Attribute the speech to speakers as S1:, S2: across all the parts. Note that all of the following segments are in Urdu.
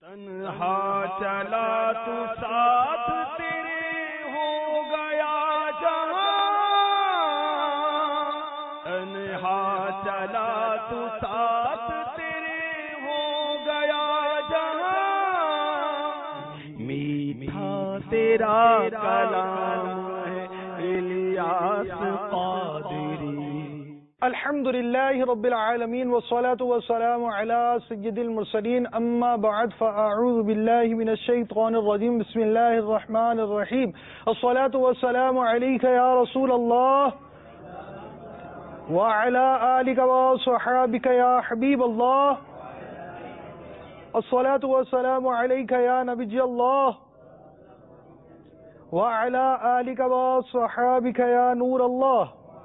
S1: تنہا چلا تو ساتھ تیرے ہو گیا جہاں، تنہا چلا تو ساتھ تیرے ہو گیا جہاں، میٹھا تیرا کلام ہے الیاس قادری۔
S2: الحمدللہ رب العالمین والصلاة والسلام علی سید المرسلین، اما بعد فاعوذ باللہ من الشیطان الرجیم، بسم اللہ الرحمن الرحیم، الصلاة والسلام علیک یا رسول اللہ وعلی آلک وصحابک یا حبیب اللہ، الصلاة والسلام علیک یا نبی اللہ وعلی آلک وصحابک یا نور اللہ۔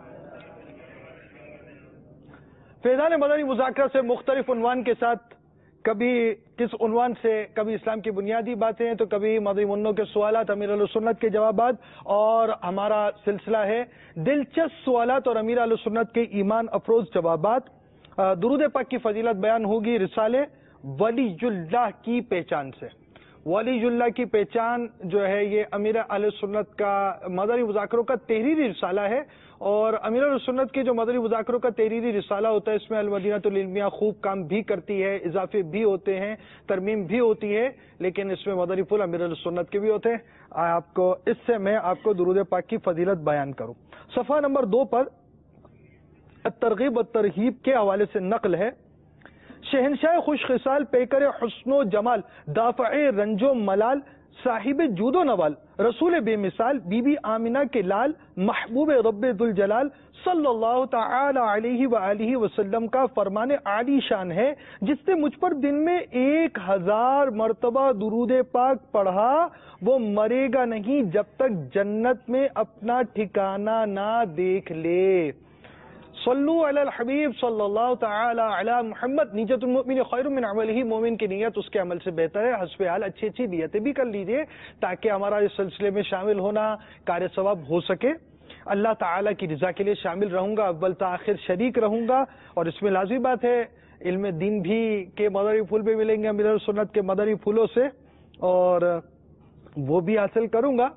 S2: فیضان مدنی مذاکرہ سے مختلف عنوان کے ساتھ، کبھی کس عنوان سے، کبھی اسلام کی بنیادی باتیں تو کبھی مدنی منوں کے سوالات، امیر اہل سنت کے جوابات، اور ہمارا سلسلہ ہے دلچسپ سوالات اور امیر اہل سنت کے ایمان افروز جوابات۔ درود پاک کی فضیلت بیان ہوگی رسالے ولی اللہ کی پہچان سے۔ ولی اللہ کی پہچان جو ہے یہ امیر اہل سنت کا مدنی مذاکروں کا تحریری رسالہ ہے، اور امیر اہل سنت کے جو مدنی مذاکروں کا تحریری رسالہ ہوتا ہے اس میں المدینہ العلمیہ خوب کام بھی کرتی ہے، اضافے بھی ہوتے ہیں، ترمیم بھی ہوتی ہے، لیکن اس میں مدنی پھول امیر اہل سنت کے بھی ہوتے ہیں۔ اس سے میں آپ کو درود پاک کی فضیلت بیان کروں۔ صفحہ نمبر 2 پر الترغیب والترہیب کے حوالے سے نقل ہے، شہنشاہ خوش خصال، پیکر حسن و جمال، دافع رنج و ملال، صاحب جود و نوال، رسول بے مثال، بی بی آمنہ کے لال، محبوب رب ذوالجلال صلی اللہ تعالی علیہ وآلہ وسلم کا فرمان عالی شان ہے، جس نے مجھ پر دن میں 1000 مرتبہ درود پاک پڑھا، وہ مرے گا نہیں جب تک جنت میں اپنا ٹھکانہ نہ دیکھ لے۔ صلو علی الحبیب صلی اللہ تعالی علی محمد۔ نیت المؤمن خیر من عملہ، مومن کی نیت اس کے عمل سے بہتر ہے۔ حسب حال اچھی اچھی نیتیں بھی کر لیجئے تاکہ ہمارا اس سلسلے میں شامل ہونا کار ثواب ہو سکے۔ اللہ تعالی کی رضا کے لیے شامل رہوں گا، اول تا آخر شریک رہوں گا، اور اس میں لازمی بات ہے علم دین بھی کے مدنی پھول بھی ملیں گے امیر سنت کے مدنی پھولوں سے، اور وہ بھی حاصل کروں گا۔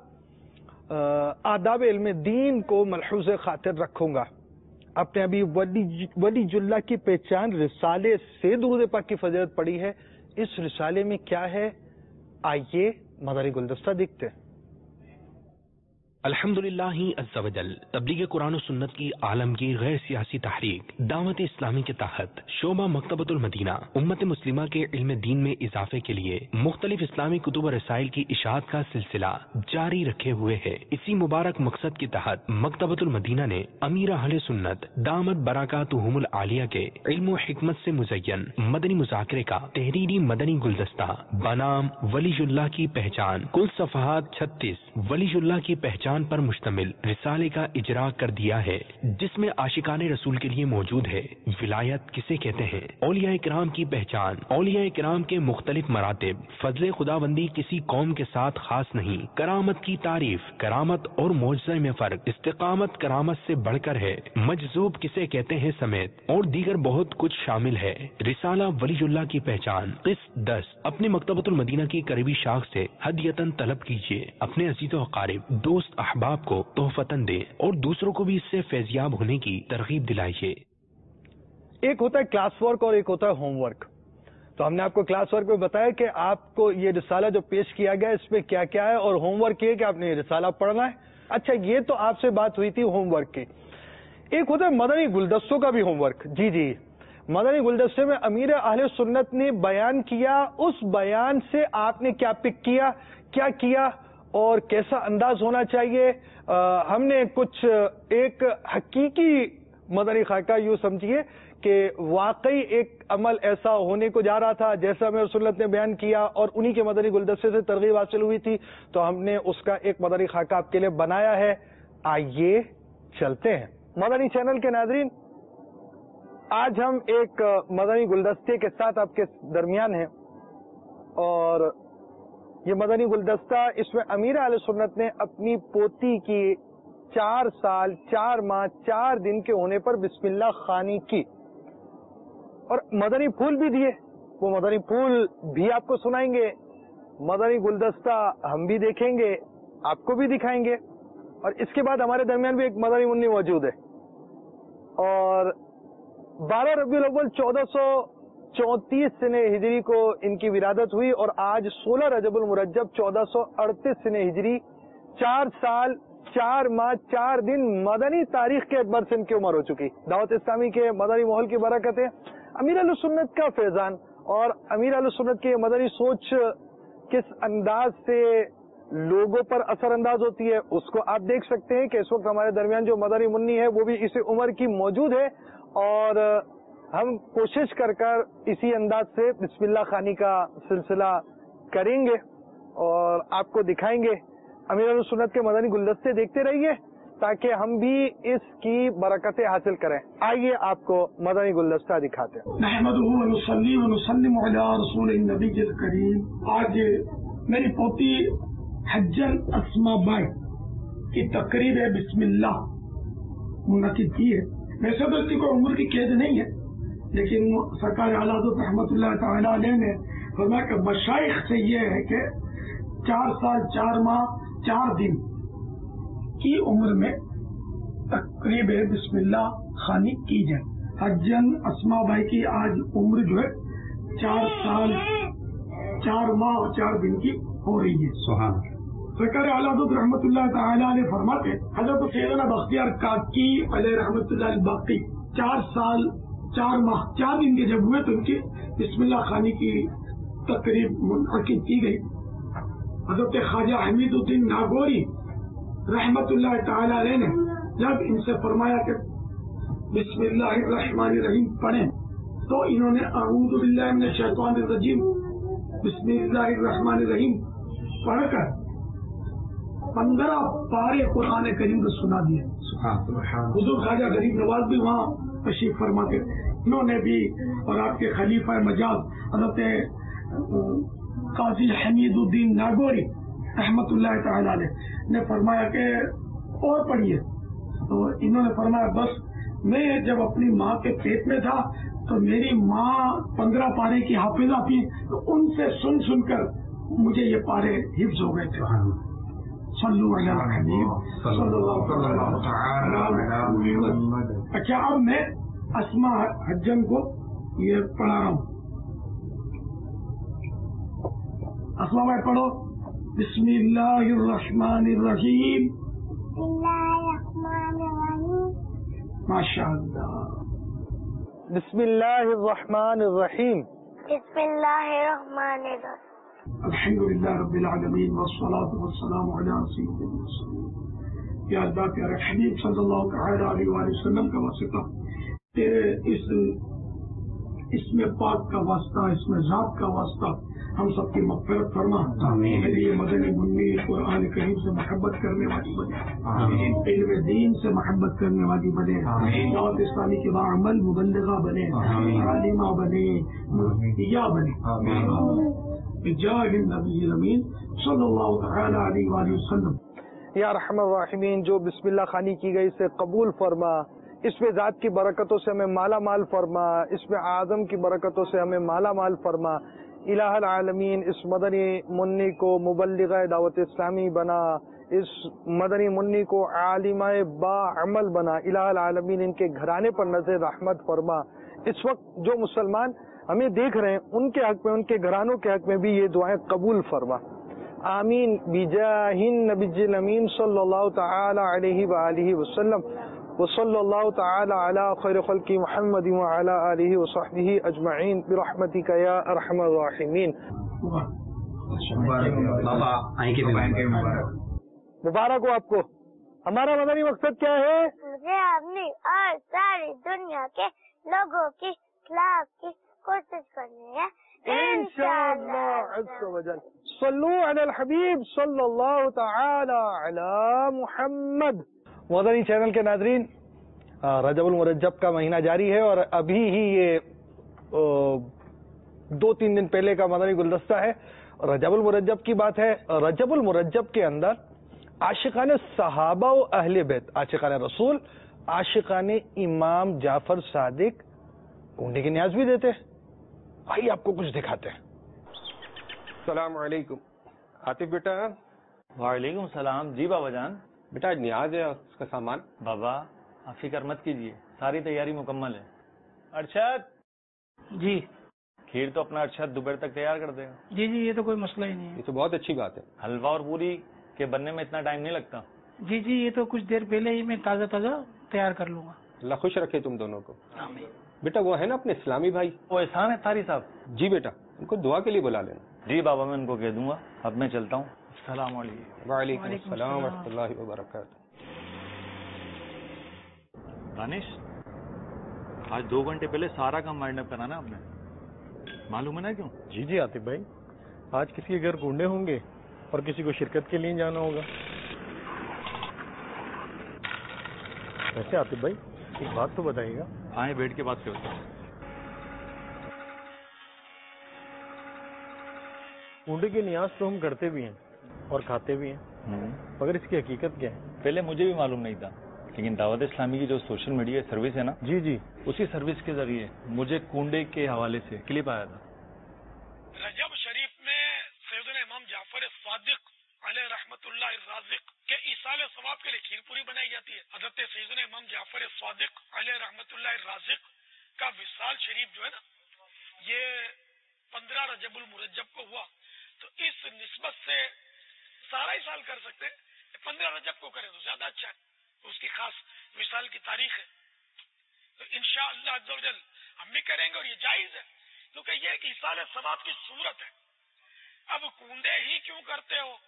S2: آداب علم دین کو ملحوظ خاطر رکھوں گا۔ آپ نے ابھی ولی اللہ کی پہچان رسالے سے درود پاک کی فضیلت پڑھی ہے، اس رسالے میں کیا ہے آئیے مدنی گلدستہ دیکھتے ہیں۔
S3: الحمدللہ عز و جل تبلیغ قرآن و سنت کی عالمگیر غیر سیاسی تحریک دعوت اسلامی کے تحت شعبہ مکتبۃ المدینہ امت مسلمہ کے علم دین میں اضافے کے لیے مختلف اسلامی کتب و رسائل کی اشاعت کا سلسلہ جاری رکھے ہوئے ہے۔ اسی مبارک مقصد کے تحت مکتبۃ المدینہ نے امیر اہل سنت دامت برکاتہم العالیہ کے علم و حکمت سے مزین مدنی مذاکرے کا تحریری مدنی گلدستہ بنام ولی اللہ کی پہچان، کل صفحات 36 ولی اللہ کی پہچان پر مشتمل رسالے کا اجرا کر دیا ہے، جس میں عاشقان رسول کے لیے موجود ہے ولایت کسے کہتے ہیں، اولیاء کرام کی پہچان، اولیاء کرام کے مختلف مراتب، فضل خداوندی کسی قوم کے ساتھ خاص نہیں، کرامت کی تعریف، کرامت اور معجزہ میں فرق، استقامت کرامت سے بڑھ کر ہے، مجذوب کسے کہتے ہیں سمیت اور دیگر بہت کچھ شامل ہے۔ رسالہ ولی اللہ کی پہچان قسط 10 اپنے مکتبۃ المدینہ کی قریبی شاخ سے ہدیتاً طلب کیجیے، اپنے عزیز و اقارب، دوست احباب کو تحفتاً دیں اور دوسروں کو بھی اس سے فیضیاب ہونے کی ترغیب دلائیے۔
S2: ایک ہوتا ہے کلاس ورک اور ایک ہوتا ہے ہوم ورک۔ تو ہم نے آپ کو کلاس ورک میں بتایا کہ آپ کو یہ رسالہ جو پیش کیا گیا اس میں کیا کیا ہے، اور ہوم ورک یہ کہ آپ نے یہ رسالہ پڑھنا ہے۔ اچھا، یہ تو آپ سے بات ہوئی تھی ہوم ورک کی۔ ایک ہوتا ہے مدنی گلدستوں کا بھی ہوم ورک۔ جی مدنی گلدستے میں امیر اہل سنت نے بیان کیا، اس بیان سے آپ نے کیا پک کیا، کیا کیا اور کیسا انداز ہونا چاہیے۔ ہم نے کچھ ایک حقیقی مدنی خاکہ یوں سمجھیے کہ واقعی ایک عمل ایسا ہونے کو جا رہا تھا جیسا امیر سنت نے بیان کیا، اور انہی کے مدنی گلدستے سے ترغیب حاصل ہوئی تھی، تو ہم نے اس کا ایک مدنی خاکہ آپ کے لیے بنایا ہے۔ آئیے چلتے ہیں۔ مدنی چینل کے ناظرین، آج ہم ایک مدنی گلدستے کے ساتھ آپ کے درمیان ہیں، اور یہ مدنی گلدستہ اس میں امیر اہل سنت نے اپنی پوتی کی 4 سال 4 ماہ 4 دن کے ہونے پر بسم اللہ خوانی کی، اور مدنی پھول بھی دیے، وہ مدنی پھول بھی آپ کو سنائیں گے، مدنی گلدستہ ہم بھی دیکھیں گے، آپ کو بھی دکھائیں گے، اور اس کے بعد ہمارے درمیان بھی ایک مدنی منی موجود ہے. اور 12 ربیع الاول 1434 سنہ ہجری کو ان کی ولادت ہوئی، اور آج 16 رجب المرجب 1438 سنہ ہجری، 4 سال 4 ماہ 4 دن مدنی تاریخ کے اعتبار سے ان کی عمر ہو چکی. دعوت اسلامی کے مدنی ماحول کی برکتیں، امیر اہل سنت کا فیضان، اور امیر اہل سنت کی مدنی سوچ کس انداز سے لوگوں پر اثر انداز ہوتی ہے اس کو آپ دیکھ سکتے ہیں کہ اس وقت ہمارے درمیان جو مدنی منی ہے وہ بھی اسی عمر کی موجود ہے، اور ہم کوشش کر اسی انداز سے بسم اللہ خوانی کا سلسلہ کریں گے اور آپ کو دکھائیں گے. امیر اہل سنت کے مدنی گلدستے دیکھتے رہیے تاکہ ہم بھی اس کی برکتیں حاصل کریں. آئیے آپ کو مدنی گلدستہ دکھاتے ہیں.
S4: نحمدہ ونصلی ونسلم علی رسول النبی الکریم. آج میری پوتی حجن اسما بائی کی تقریب بسم اللہ منعقد کی ہے. ویسے تو اس کی کوئی عمر کی قید نہیں ہے، لیکن سرکار اعلیٰ حضرت رحمۃ اللہ تعالی علیہ نے فرمایا کہ مشائخ سے یہ ہے کہ 4 سال 4 ماہ 4 دن کی عمر میں تقریب بسم اللہ خوانی کی جائے. حجن اسما بھائی کی آج عمر جو ہے 4 سال 4 ماہ اور 4 دن کی ہو رہی ہے. سبحان سرکار اعلیٰ حضرت رحمۃ اللہ تعالی علیہ فرماتے حضرت سیدنا بختیار کاکی علیہ رحمۃ اللہ باقی 4 سال 4 ماہ 4 دن کے جب ہوئے تو ان کی بسم اللہ خوانی کی تقریب منعقد کی گئی. حضرت خواجہ حمید الدین ناگوری رحمت اللہ تعالی علیہ نے جب ان سے فرمایا کہ بسم اللہ الرحمن الرحیم پڑھیں تو انہوں نے اعوذ باللہ من الشیطان الرجیم بسم اللہ الرحمن الرحیم پڑھ کر 15 پارے قرآن کریم کو سنا دیے. حضور خواجہ غریب نواز بھی وہاں تشریف فرما کے انہوں نے بھی، اور آپ کے خلیفہ مجاز حضرت قاضی حمید الدین ناگوری رحمت اللہ تعالی علیہ نے فرمایا کہ اور پڑھیے. تو انہوں نے فرمایا بس میں جب اپنی ماں کے پیٹ میں تھا تو میری ماں 15 پارے کی حافظہ تھی، تو ان سے سن سن کر مجھے یہ پارے حفظ ہو گئے تھے. صلو علی الحبیب صلی اللہ علیہ وسلم. اچھا اب میں اسما حجن کو یہ پڑھا رہا ہوں. اسما بھائی پڑھو. بسم اللہ الرحمن الرحیم. ماشاء اللہ.
S2: بسم اللہ الرحمن الرحیم.
S5: بسم اللہ الرحمن الرحیم.
S4: الحمدللہ رب العالمین والصلاة والسلام علی سید المرسلین. یا اللہ پیارے حبیب صلی اللہ تعالی علیہ وآلہ وسلم کا واسطہ، تیرے اس میں پاک کا واسطہ، اس میں ذات کا واسطہ ہم سب کی مغفرت فرما. میری یہ مدنی منی قرآن کریم سے محبت کرنے والی بنے، علم دین سے محبت کرنے والی بنے، دعوت اسلامی کے باعمل مبلغہ بنے، عالمہ بنے، مفتیہ بنے، بجاہ النبی الامین صلی اللہ تعالی علیہ وآلہ وسلم.
S2: یا رحم الراحمین، جو بسم اللہ خوانی کی گئی اسے قبول فرما، اس میں ذات کی برکتوں سے ہمیں مالا مال فرما، اس میں اعظم کی برکتوں سے ہمیں مالا مال فرما. الہ العالمین، اس مدنی منی کو مبلغہ دعوت اسلامی بنا، اس مدنی منی کو عالمہ با عمل بنا. الہ العالمین ان کے گھرانے پر نظر رحمت فرما. اس وقت جو مسلمان ہمیں دیکھ رہے ہیں ان کے حق میں، ان کے گھرانوں کے حق میں بھی یہ دعائیں قبول فرما. آمین بجاہ النبی الامین صلی اللہ تعالی علیہ وآلہ وسلم وصلی اللہ تعالی علی خیر خلق محمد وعلی آلہ وصحبہ اجمعین برحمتک یا ارحم الراحمین. مبارک ہو آپ کو. ہمارا مدنی مقصد کیا ہے؟
S5: مجھے اپنی اور ساری دنیا کے لوگوں کی اصلاح کی کوشش کرنی ہے انشاءاللہ عز و جل.
S2: صلو علی الحبیب صلی اللہ تعالی علی محمد. مدنی چینل کے ناظرین، رجب المرجب کا مہینہ جاری ہے اور ابھی ہی یہ 2-3 دن پہلے کا مدنی گلدستہ ہے. رجب المرجب کی بات ہے. رجب المرجب کے اندر عاشقان صحابہ و اہل بیت، عاشقان رسول، عاشقان امام جعفر صادق کنڈے کی نیاز بھی دیتے. آئیے آپ کو کچھ دکھاتے ہیں.
S6: السلام علیکم. عاطف بیٹا.
S7: وعلیکم السلام. جی بابا جان.
S6: بیٹا نیاز ہے اس کا سامان.
S7: بابا آپ فکر مت کیجیے، ساری تیاری مکمل ہے. ارشد.
S8: جی
S7: کھیر تو اپنا ارشد دوپہر تک تیار کر دے گا.
S8: جی جی یہ تو کوئی مسئلہ ہی نہیں
S6: یہ تو بہت اچھی بات ہے.
S7: حلوہ اور پوری کے بننے میں اتنا ٹائم نہیں لگتا.
S8: ہے. جی جی یہ تو کچھ دیر پہلے ہی میں تازہ تازہ تیار کر لوں گا.
S6: اللہ خوش رکھے تم دونوں کو.
S8: آمین.
S6: بیٹا وہ ہے نا اپنے اسلامی بھائی،
S7: وہ احسان ہے تاری صاحب.
S6: جی بیٹا ان کو دعا کے لیے بلا لینا.
S7: جی بابا میں ان کو کہہ دوں گا. اب میں چلتا ہوں. السلام علیکم.
S6: وعلیکم السلام ورحمۃ اللہ وبرکاتہ.
S7: دانش آج 2 گھنٹے پہلے سارا کام وائنڈ اپ کرانا آپ نے، معلوم ہے نا کیوں؟
S9: جی جی عاطف بھائی، آج کسی کے گھر گونڈے ہوں گے اور کسی کو شرکت کے لیے جانا ہوگا. ویسے عاطف بھائی ایک بات تو بتائیے گا.
S7: آئیں بیٹھ کے بات کرتے ہیں.
S9: گونڈے کی نیاز تو ہم کرتے بھی ہیں اور کھاتے بھی ہیں، مگر اس کی حقیقت کیا ہے؟
S7: پہلے مجھے بھی معلوم نہیں تھا، لیکن دعوت اسلامی کی جو سوشل میڈیا سروس ہے نا،
S9: جی جی
S7: اسی سروس کے ذریعے مجھے کنڈے کے حوالے سے کلپ آیا تھا.
S4: رجب شریف میں سیدنا امام جعفر صادق علیہ رحمت اللہ الرازق کے ایصال ثواب کے لیے کھیر پوری بنائی جاتی ہے. حضرت سیدنا امام جعفر صادق علیہ رحمت اللہ الرازق کا وصال شریف جو ہے نا، یہ 15 رجب المرجب کو ہوا، تو اس نسبت سے سارا ہی سال کر سکتے ہیں. 15 رجب کو کریں تو زیادہ اچھا ہے، اس کی خاص وصال کی تاریخ ہے. تو انشاءاللہ عز و جل ہم بھی کریں گے، اور یہ جائز ہے کیونکہ یہ ایک ایصال ثواب کی صورت ہے. اب کنڈے ہی کیوں کرتے ہو؟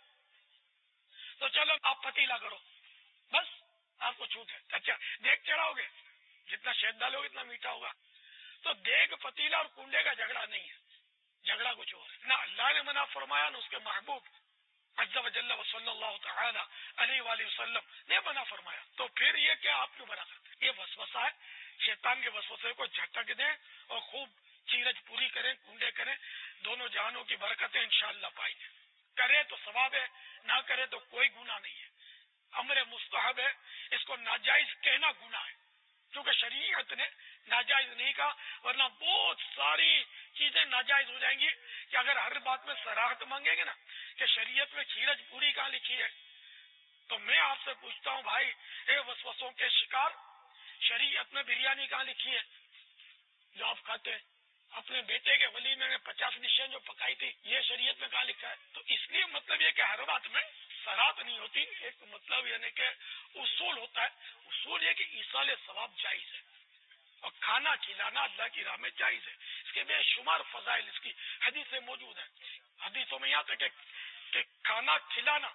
S4: تو چلو آپ پتیلا کرو، بس آپ کو چھوٹ ہے. اچھا دیگ چڑھاؤ گے، جتنا شہد ڈالو گے اتنا میٹھا ہوگا. تو دیگ پتیلا اور کنڈے کا جھگڑا نہیں ہے، جھگڑا کچھ اور ہے. نہ اللہ نے منع فرمایا نہ اس کے محبوب عز و جل و صلی اللہ تعالی علیہ وآلہ وسلم نے منع فرمایا. تو پھر یہ کیا آپ کیوں منع کرتے؟ یہ وسوسہ ہے. شیطان کے وسوسے کو جھٹک دیں اور خوب چیرج پوری کریں، کنڈے کریں. دونوں جہانوں کی برکتیں انشاءاللہ پائیں گے. کرے تو ثواب ہے، نہ کرے تو کوئی گناہ نہیں ہے. امر مستحب ہے، اس کو ناجائز کہنا گناہ ہے، کیونکہ شریعت نے ناجائز نہیں کہا، ورنہ بہت ساری چیزیں ناجائز ہو جائیں گی کہ اگر ہر بات میں صراحت مانگیں گے نا کہ شریعت میں کھیرج پوری کہاں لکھی ہے. تو میں آپ سے پوچھتا ہوں بھائی، اے وسوسوں کے شکار، شریعت میں بریانی کہاں لکھی ہے جو آپ کھاتے ہیں؟ اپنے بیٹے کے ولیمے میں 50 ڈشیں جو پکائی تھی، یہ شریعت میں کہاں لکھا ہے؟ تو اس لیے مطلب یہ کہ ہر بات میں صراحت نہیں ہوتی. ایک مطلب یعنی کہ اصول ہوتا ہے. اصول یہ کہ ایصال ثواب جائز ہے اور کھانا کھلانا اللہ کی راہ میں جائز ہے. اس کے بے شمار فضائل اس کی حدیثیں موجود ہیں. حدیثوں میں یہاں تک کہ کھانا کھلانا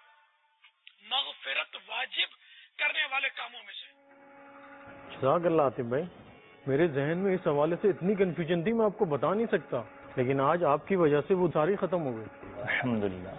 S4: مغفرت واجب کرنے والے کاموں میں سے.
S9: جزاک اللہ عاطف بھائی، میرے ذہن میں اس حوالے سے اتنی کنفیوژن تھی میں آپ کو بتا نہیں سکتا، لیکن آج آپ کی وجہ سے وہ ساری ختم ہو گئی.
S7: الحمدللہ.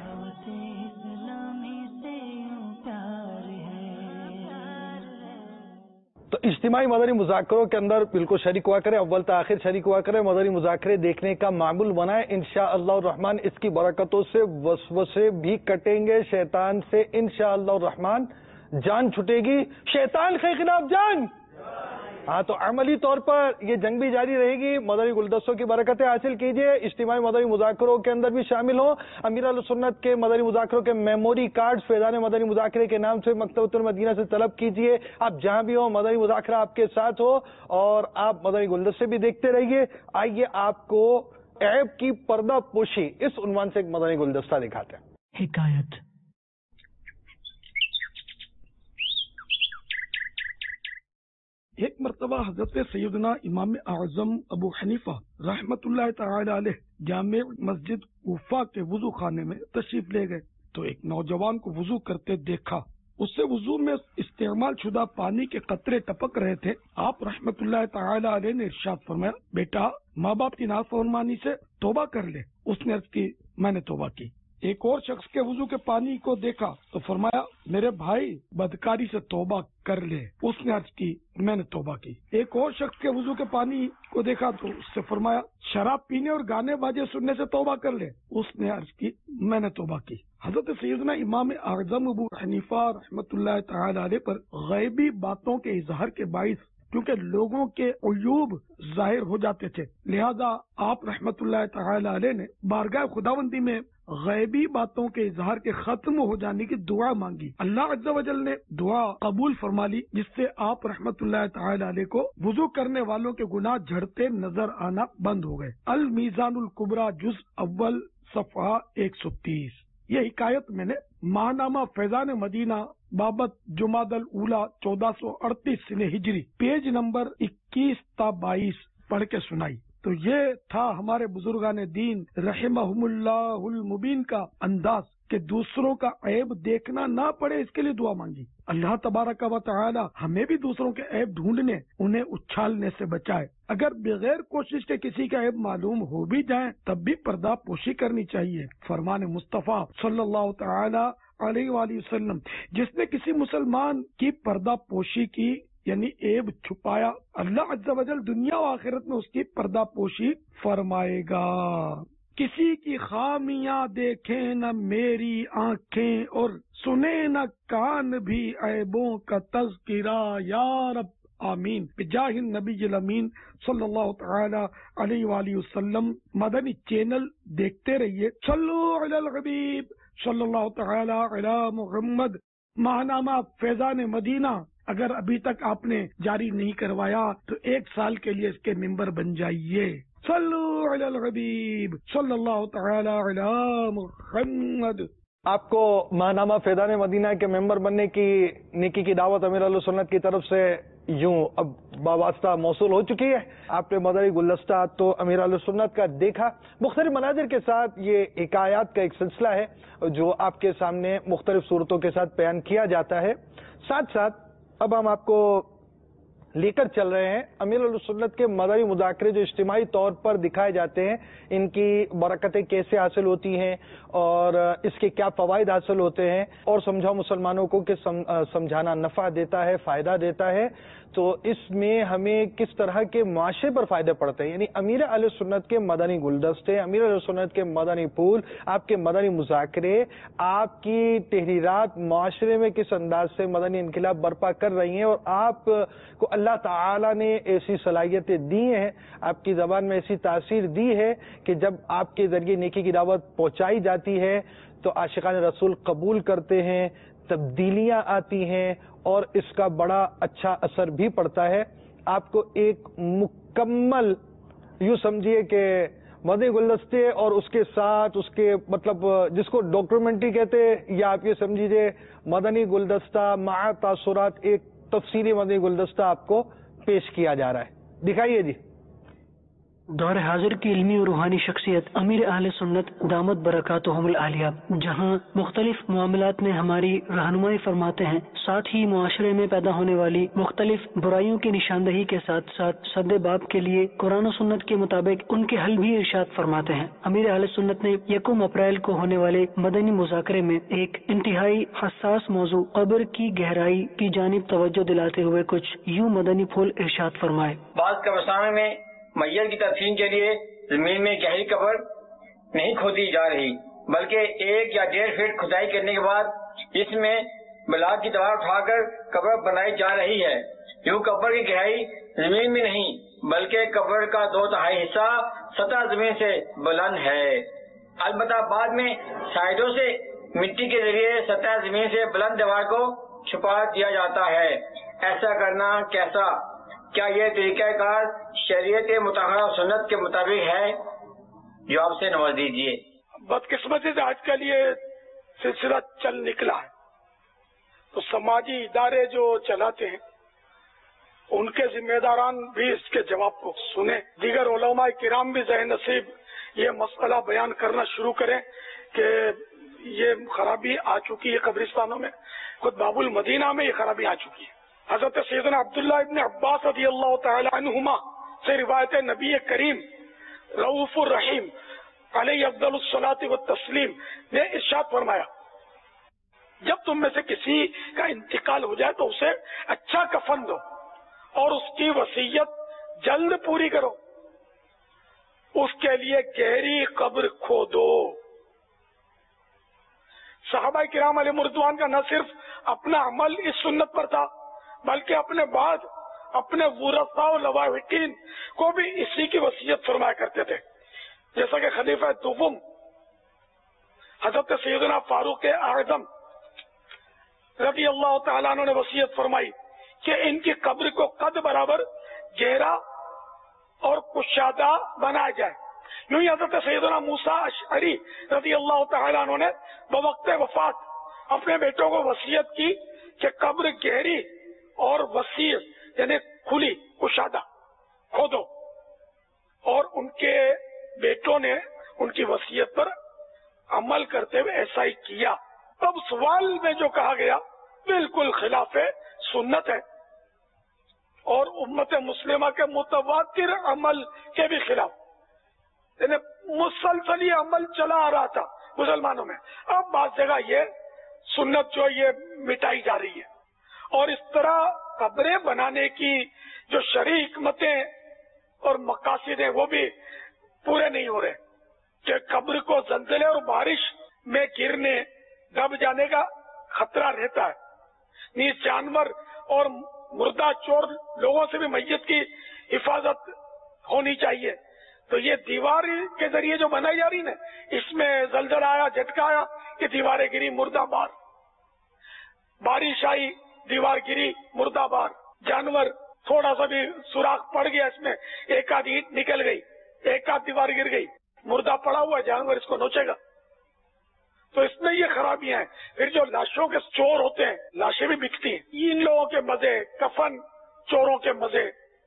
S2: تو اجتماعی مدنی مذاکروں کے اندر بالکل شریک ہوا کریں، اول تاخیر شریک ہوا کریں، مدنی مذاکرے دیکھنے کا معمول بنائیں. انشاءاللہ الرحمن اس کی برکتوں سے وسوسے بھی کٹیں گے، شیطان سے انشاءاللہ الرحمن جان چھٹے گی. شیطان کے خلاف جان. ہاں تو عملی طور پر یہ جنگ بھی جاری رہے گی. مدنی گلدستوں کی برکتیں حاصل کیجئے، اجتماعی مدنی مذاکروں کے اندر بھی شامل ہوں. امیر اہل سنت کے مدنی مذاکروں کے میموری کارڈ فیضان مدنی مذاکرے کے نام سے مکتبۃ المدینہ سے طلب کیجئے. آپ جہاں بھی ہوں مدنی مذاکرہ آپ کے ساتھ ہو اور آپ مدنی گلدستے بھی دیکھتے رہیے. آئیے آپ کو عیب کی پردہ پوشی اس عنوان سے ایک مدنی گلدستہ دکھاتے ہیں.
S10: حکایت.
S4: ایک مرتبہ حضرت سیدنا امام اعظم ابو حنیفہ رحمت اللہ تعالی علیہ جامع مسجد کوفہ کے وضو خانے میں تشریف لے گئے تو ایک نوجوان کو وضو کرتے دیکھا. اس سے وضو میں استعمال شدہ پانی کے قطرے ٹپک رہے تھے. آپ رحمت اللہ تعالی علیہ نے ارشاد فرمایا، بیٹا ماں باپ کی نافرمانی سے توبہ کر لے. اس نے عرض کی، میں نے توبہ کی. ایک اور شخص کے وضو کے پانی کو دیکھا تو فرمایا، میرے بھائی بدکاری سے توبہ کر لے. اس نے عرض کی، میں نے توبہ کی. ایک اور شخص کے وضو کے پانی کو دیکھا تو اس سے فرمایا، شراب پینے اور گانے باجے سننے سے توبہ کر لے. اس نے عرض کی، میں نے توبہ کی. حضرت سیدنا امام اعظم ابو حنیفہ رحمت اللہ تعالی علیہ پر غیبی باتوں کے اظہار کے باعث کیونکہ لوگوں کے عیوب ظاہر ہو جاتے تھے، لہذا آپ رحمت اللہ تعالی علیہ نے بارگاہ خداوندی میں غیبی باتوں کے اظہار کے ختم ہو جانے کی دعا مانگی۔ اللہ عز و جل نے دعا قبول فرما لی، جس سے آپ رحمت اللہ تعالی علیہ کو وضو کرنے والوں کے گناہ جھڑتے نظر آنا بند ہو گئے۔ المیزان الکبریٰ جز اول صفحہ 130۔ یہ حکایت میں نے ماہنامہ فیضان مدینہ بابت جمادی الاولیٰ 1438 سنہ ہجری پیج نمبر 21 تا 22 پڑھ کے سنائی۔ تو یہ تھا ہمارے بزرگان دین رحمہم اللہ المبین کا انداز کہ دوسروں کا عیب دیکھنا نہ پڑے، اس کے لیے دعا مانگی۔ اللہ تبارک و تعالی ہمیں بھی دوسروں کے عیب ڈھونڈنے، انہیں اچھالنے سے بچائے۔ اگر بغیر کوشش کے کسی کا عیب معلوم ہو بھی جائیں تب بھی پردہ پوشی کرنی چاہیے۔ فرمان مصطفیٰ صلی اللہ تعالی علیہ وآلہ وسلم، جس نے کسی مسلمان کی پردہ پوشی کی یعنی عیب چھپایا، اللہ عز و جل دنیا و آخرت میں اس کی پردہ پوشی فرمائے گا۔ کسی کی خامیاں دیکھیں نہ میری آنکھیں اور سنے نہ کان بھی عیبوں کا تذکرہ، یا رب آمین بجاہ النبی الامین صلی اللہ تعالی علیہ وآلہ وسلم۔ مدنی چینل دیکھتے رہیے۔ صلو علی الحبیب صلی اللہ تعالی علی محمد۔ ماہنامہ فیضان مدینہ اگر ابھی تک آپ نے جاری نہیں کروایا تو 1 سال کے لیے اس کے ممبر بن جائیے۔ صلو علی الحبیب صلی اللہ تعالی علی محمد۔
S2: آپ کو ماہنامہ فیضان مدینہ کے ممبر بننے کی نیکی کی دعوت امیر اہل سنت کی طرف سے یوں اب باواسطہ موصول ہو چکی ہے۔ آپ نے مدنی گلدستہ تو امیر اہل سنت کا دیکھا، مختلف مناظر کے ساتھ یہ حکایات کا ایک سلسلہ ہے جو آپ کے سامنے مختلف صورتوں کے ساتھ بیان کیا جاتا ہے۔ ساتھ ساتھ اب ہم آپ کو لے کر چل رہے ہیں امیر اہل سنت کے مدنی مذاکرے جو اجتماعی طور پر دکھائے جاتے ہیں، ان کی برکتیں کیسے حاصل ہوتی ہیں اور اس کے کیا فوائد حاصل ہوتے ہیں، اور سمجھاؤ مسلمانوں کو کہ سمجھانا نفع دیتا ہے، فائدہ دیتا ہے، تو اس میں ہمیں کس طرح کے معاشرے پر فائدے پڑتے ہیں۔ یعنی امیر اہل سنت کے مدنی گلدستے، امیر اہل سنت کے مدنی پھول، آپ کے مدنی مذاکرے، آپ کی تحریرات معاشرے میں کس انداز سے مدنی انقلاب برپا کر رہی ہیں، اور آپ کو اللہ تعالی نے ایسی صلاحیتیں دی ہیں، آپ کی زبان میں ایسی تاثیر دی ہے کہ جب آپ کے ذریعے نیکی کی دعوت پہنچائی جاتی ہے تو عاشقان رسول قبول کرتے ہیں، تبدیلیاں آتی ہیں اور اس کا بڑا اچھا اثر بھی پڑتا ہے۔ آپ کو ایک مکمل یوں سمجھیے کہ مدنی گلدستے اور اس کے ساتھ اس کے مطلب جس کو ڈاکیومنٹری کہتے ہیں، یا آپ یہ سمجھیے مدنی گلدستہ مع تاثرات، ایک تفصیلی مدنی گلدستہ آپ کو پیش کیا جا رہا ہے۔ دکھائیے جی۔
S10: دور حاضر کی علمی اور روحانی شخصیت امیر اہل سنت دامت برکاتہم العالیہ جہاں مختلف معاملات میں ہماری رہنمائی فرماتے ہیں، ساتھ ہی معاشرے میں پیدا ہونے والی مختلف برائیوں کی نشاندہی کے ساتھ ساتھ سد باب کے لیے قرآن و سنت کے مطابق ان کے حل بھی ارشاد فرماتے ہیں۔ امیر اہل سنت نے 1 اپریل کو ہونے والے مدنی مذاکرے میں ایک انتہائی حساس موضوع قبر کی گہرائی کی جانب توجہ دلاتے ہوئے کچھ یوں مدنی پھول ارشاد فرمائے۔
S11: بعض قبرستانوں میں میت کی تدفین کے لیے زمین میں گہری قبر نہیں کھودی جا رہی، بلکہ 1 یا 1.5 فٹ کھدائی کرنے کے بعد اس میں بلاک کی دیوار اٹھا کر قبر بنائی جا رہی ہے۔ یوں قبر کی گہرائی زمین میں نہیں بلکہ قبر کا 2/3 حصہ سطح زمین سے بلند ہے۔ البتہ بعد میں سائڈوں سے مٹی کے ذریعے سطح زمین سے بلند دیوار کو چھپا دیا جاتا ہے۔ ایسا کرنا کیسا؟ کیا یہ طریقہ کار شریعت مطہرہ سنت کے مطابق ہے؟ جواب سے نواز دیجیے۔
S4: بدقسمتی سے آج کل یہ سلسلہ چل نکلا ہے تو سماجی ادارے جو چلاتے ہیں ان کے ذمہ داران بھی اس کے جواب کو سنیں، دیگر علماء کرام بھی ذہن نصیب یہ مسئلہ بیان کرنا شروع کریں کہ یہ خرابی آ چکی ہے قبرستانوں میں، خود باب المدینہ میں یہ خرابی آ چکی ہے۔ حضرت سیدنا عبداللہ ابن عباس رضی اللہ تعالی عنہما سے روایت نبی کریم رؤوف الرحیم علیہ افضل الصلاۃ والتسلیم نے ارشاد فرمایا، جب تم میں سے کسی کا انتقال ہو جائے تو اسے اچھا کفن دو اور اس کی وصیت جلد پوری کرو، اس کے لیے گہری قبر کھودو۔ صحابہ کرام علیہ رضوان کا نہ صرف اپنا عمل اس سنت پر تھا بلکہ اپنے بعد اپنے ورثاء و لواحقین کو بھی اسی کی وصیت فرمایا کرتے تھے، جیسا کہ خلیفہ دوم حضرت سیدنا فاروق اعظم رضی اللہ تعالیٰ عنہ نے وصیت فرمائی کہ ان کی قبر کو قد برابر گہرا اور کشادہ بنایا جائے۔ یوں ہی حضرت سیدنا موسیٰ اشعری رضی اللہ تعالیٰ عنہ نے بوقت وفات اپنے بیٹوں کو وصیت کی کہ قبر گہری اور وسیع یعنی کھلی کشادہ کھودو، اور ان کے بیٹوں نے ان کی وصیت پر عمل کرتے ہوئے ایسا ہی کیا۔ اب سوال میں جو کہا گیا بالکل خلاف سنت ہے اور امت مسلمہ کے متواتر عمل کے بھی خلاف، یعنی مسلسل یہ عمل چلا آ رہا تھا مسلمانوں میں۔ اب بعض جگہ یہ سنت جو یہ مٹائی جا رہی ہے، اور اس طرح قبریں بنانے کی جو شرعی حکمتیں اور مقاصد ہیں وہ بھی پورے نہیں ہو رہے، کہ قبر کو زلزلے اور بارش میں گرنے دب جانے کا خطرہ رہتا ہے، نیز جانور اور مردہ چور لوگوں سے بھی میت کی حفاظت ہونی چاہیے۔ تو یہ دیوار کے ذریعے جو بنائی جا رہی نا، اس میں زلزلہ آیا، جھٹکا آیا کہ دیواریں گری، مردہ بار، بارش آئی، دیوار گری، مردہ بار، جانور تھوڑا سا بھی سوراخ پڑ گیا اس میں، ایک آدھ اینٹ نکل گئی، ایک آدھ دیوار گر گئی، مردہ پڑا ہوا جانور اس کو نوچے گا۔ تو اس میں یہ خرابیاں ہیں۔ پھر جو لاشوں کے چور ہوتے ہیں، لاشیں بھی بکتی ہیں، ان لوگوں کے مزے، کفن چوروں کے مزے،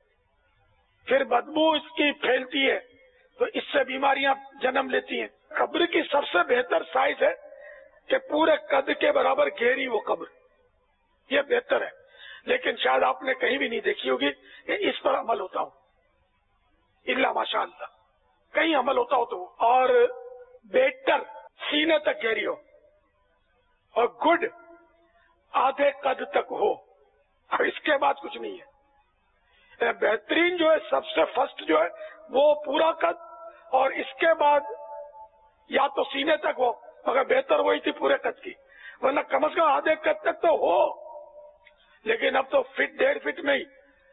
S4: پھر بدبو اس کی پھیلتی ہے تو اس سے بیماریاں جنم لیتی ہیں۔ قبر کی سب سے بہتر سائز ہے کہ پورے قد کے برابر گہری وہ قبر، یہ بہتر ہے، لیکن شاید آپ نے کہیں بھی نہیں دیکھی ہوگی کہ اس پر عمل ہوتا ہو، الا ماشاء اللہ کہیں عمل ہوتا ہو تو۔ اور بہتر سینے تک گہری ہو اور گڈ آدھے قد تک ہو، اور اس کے بعد کچھ نہیں ہے۔ بہترین جو ہے سب سے فرسٹ جو ہے وہ پورا قد، اور اس کے بعد یا تو سینے تک ہو، مگر بہتر وہی تھی پورے قد کی، ورنہ کم از کم آدھے قد تک تو ہو۔ لیکن اب تو فٹ 1.5 فٹ میں ہی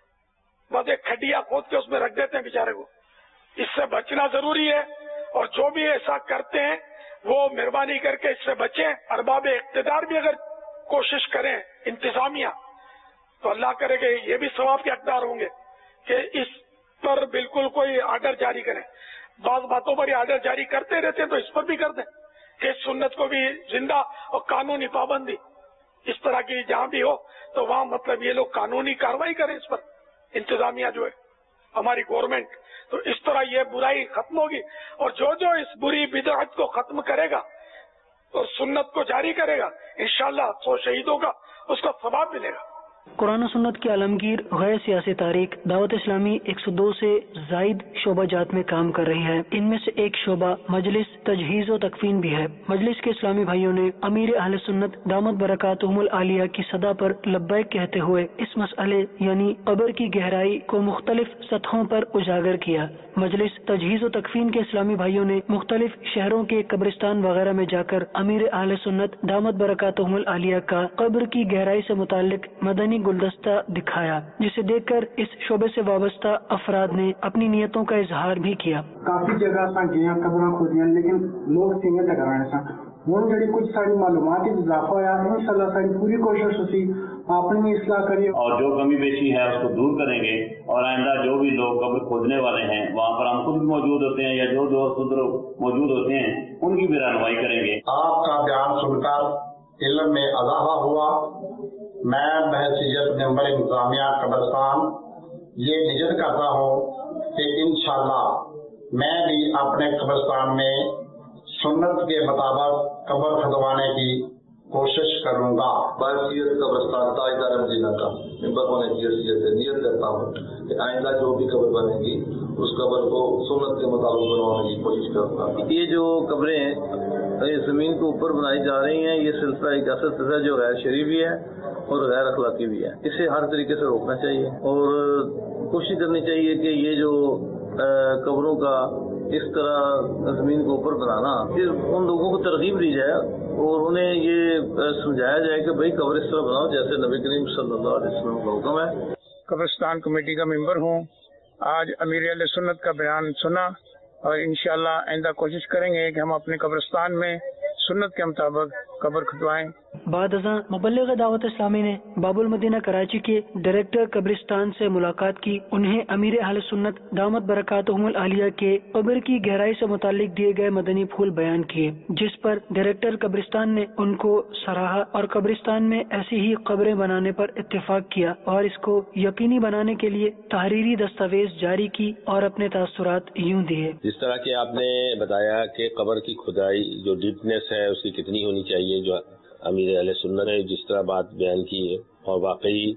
S4: بس ایک کھڈیا کھود کے اس میں رکھ دیتے ہیں بیچارے کو۔ اس سے بچنا ضروری ہے، اور جو بھی ایسا کرتے ہیں وہ مہربانی کر کے اس سے بچیں۔ ارباب اقتدار بھی اگر کوشش کریں، انتظامیہ، تو اللہ کرے کہ یہ بھی ثواب کے حقدار ہوں گے کہ اس پر بالکل کوئی آرڈر جاری کریں۔ بعض باتوں پر یہ آرڈر جاری کرتے رہتے ہیں تو اس پر بھی کر دیں کہ اس سنت کو بھی زندہ، اور قانونی پابندی اس طرح کی جہاں بھی ہو تو وہاں مطلب یہ لوگ قانونی کاروائی کریں اس پر، انتظامیہ جو ہے ہماری گورنمنٹ۔ تو اس طرح یہ برائی ختم ہوگی، اور جو جو اس بری بدعت کو ختم کرے گا اور سنت کو جاری کرے گا، انشاءاللہ 100 شہیدوں کا اس کو ثواب ملے گا۔
S10: قرآن و سنت کی عالمگیر غیر سیاسی تاریخ دعوت اسلامی 102 سے زائد شعبہ جات میں کام کر رہی ہے۔ ان میں سے ایک شعبہ مجلس تجہیز و تکفین بھی ہے۔ مجلس کے اسلامی بھائیوں نے امیر اہل سنت دامت برکاتہم العالیہ کی صدا پر لبیک کہتے ہوئے اس مسئلے یعنی قبر کی گہرائی کو مختلف سطحوں پر اجاگر کیا۔ مجلس تجہیز و تکفین کے اسلامی بھائیوں نے مختلف شہروں کے قبرستان وغیرہ میں جا کر امیر اہل سنت دامت برکاتہم العالیہ کا قبر کی گہرائی سے متعلق مدنی گلدستہ دکھایا، جسے دیکھ کر اس شعبے سے وابستہ افراد نے اپنی نیتوں کا اظہار بھی کیا۔
S12: کافی جگہ گیا قبر کھودیاں، لیکن لوگ سینے تک رہے سن، ہوں جی کچھ ساری معلومات اضافہ ہوا، انشاءاللہ ساری پوری کوشش ہوتی اپنی بھی اصلاح کریے، اور جو کمی بیشی ہے اس کو دور کریں گے، اور آئندہ جو بھی لوگ قبر کھودنے والے ہیں وہاں پر ہم خود بھی موجود ہوتے ہیں یا جو دوست موجود ہوتے ہیں ان کی بھی رہنمائی کریں گے۔
S13: آپ کا بیان سن کر علم میں اضافہ ہوا۔ میں بحیثیت ممبر انتظامیہ قبرستان یہ نیت کرتا ہوں کہ انشاءاللہ میں بھی اپنے قبرستان میں سنت کے مطابق قبر کھدوانے کی کوشش کروں گا۔ بحیثیت قبرستان تاجدار مدینہ کا ممبر ہونے کی حیثیت سے نیت کرتا ہوں کہ آئندہ جو بھی قبر بنے گی اس قبر کو سنت کے مطابق بنوانے کی کوشش کروں گا۔
S14: یہ جو قبریں زمین کے اوپر بنائی جا رہی ہیں، یہ سلسلہ ایک ایسا سلسلہ ہے جو غیر شرعی بھی ہے اور غیر اخلاقی بھی ہے۔ اسے ہر طریقے سے روکنا چاہیے اور کوشش کرنی چاہیے کہ یہ جو قبروں کا اس طرح زمین کے اوپر بنانا، پھر ان لوگوں کو ترغیب دی جائے اور انہیں یہ سمجھایا جائے کہ بھئی قبر اس طرح بناؤ جیسے نبی کریم صلی اللہ علیہ وسلم کا حکم ہے۔
S15: قبرستان کمیٹی کا ممبر ہوں. آج امیر اہل سنت کا بیان سنا اور انشاءاللہ آئندہ کوشش کریں گے کہ ہم اپنے قبرستان میں سنت کے مطابق قبر کھدوائیں.
S10: بعد ازاں مبلغ دعوت اسلامی نے باب المدینہ کراچی کے ڈائریکٹر قبرستان سے ملاقات کی. انہیں امیر اہل سنت دامت برکاتہم العالیہ کے قبر کی گہرائی سے متعلق دیے گئے مدنی پھول بیان کیے، جس پر ڈائریکٹر قبرستان نے ان کو سراہا اور قبرستان میں ایسی ہی قبریں بنانے پر اتفاق کیا اور اس کو یقینی بنانے کے لیے تحریری دستاویز جاری کی اور اپنے تاثرات یوں دیے.
S16: جس طرح کہ آپ نے بتایا کہ قبر کی کھدائی جو ڈیپنیس ہے اس کی کتنی ہونی چاہیے، جو امیر اہل سنت نے جس طرح بات بیان کی ہے اور واقعی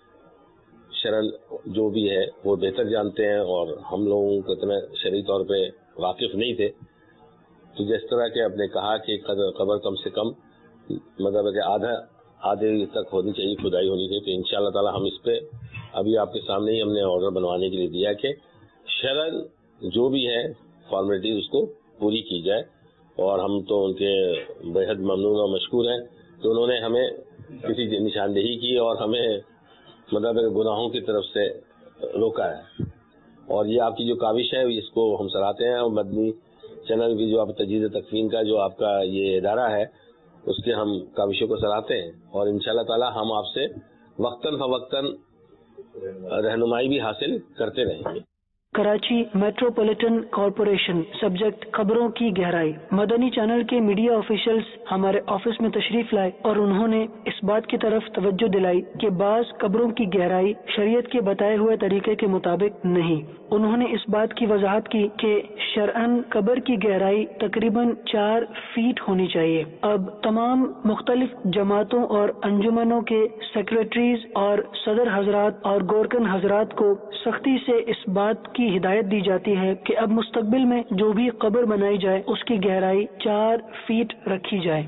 S16: شرعن جو بھی ہے وہ بہتر جانتے ہیں اور ہم لوگوں کو اتنا شرعی طور پہ واقف نہیں تھے. تو جس طرح کہ آپ نے کہا کہ قبر کم سے کم مطلب کہ آدھے تک ہونی چاہیے، کھدائی ہونی چاہیے. تو انشاءاللہ تعالی ہم اس پہ ابھی آپ کے سامنے ہی ہم نے آرڈر بنوانے کے لیے دیا کہ شرعن جو بھی ہے فارمیلٹی اس کو پوری کی جائے. اور ہم تو ان کے بےحد ممنون اور مشکور ہیں کہ انہوں نے ہمیں کسی نشاندہی کی اور ہمیں مطلب گناہوں کی طرف سے روکا ہے. اور یہ آپ کی جو کاوش ہے اس کو ہم سراہتے ہیں. اور مدنی چینل کی جو آپ تجدید تکفین کا جو آپ کا یہ ادارہ ہے اس کے ہم کاوشوں کو سراہتے ہیں اور انشاءاللہ تعالی ہم آپ سے وقتاً فوقتاً رہنمائی بھی حاصل کرتے رہیں گے.
S10: کراچی میٹروپولیٹن کارپوریشن، سبجیکٹ قبروں کی گہرائی. مدنی چینل کے میڈیا آفیشلز ہمارے آفس میں تشریف لائے اور انہوں نے اس بات کی طرف توجہ دلائی کہ بعض قبروں کی گہرائی شریعت کے بتائے ہوئے طریقے کے مطابق نہیں. انہوں نے اس بات کی وضاحت کی کہ شرعن قبر کی گہرائی تقریباً 4 فیٹ ہونی چاہیے. اب تمام مختلف جماعتوں اور انجمنوں کے سیکریٹریز اور صدر حضرات اور گورکن حضرات کو سختی سے اس بات کی ہدایت دی جاتی ہے کہ اب مستقبل میں جو بھی قبر بنائی جائے اس کی گہرائی 4 فیٹ رکھی جائے.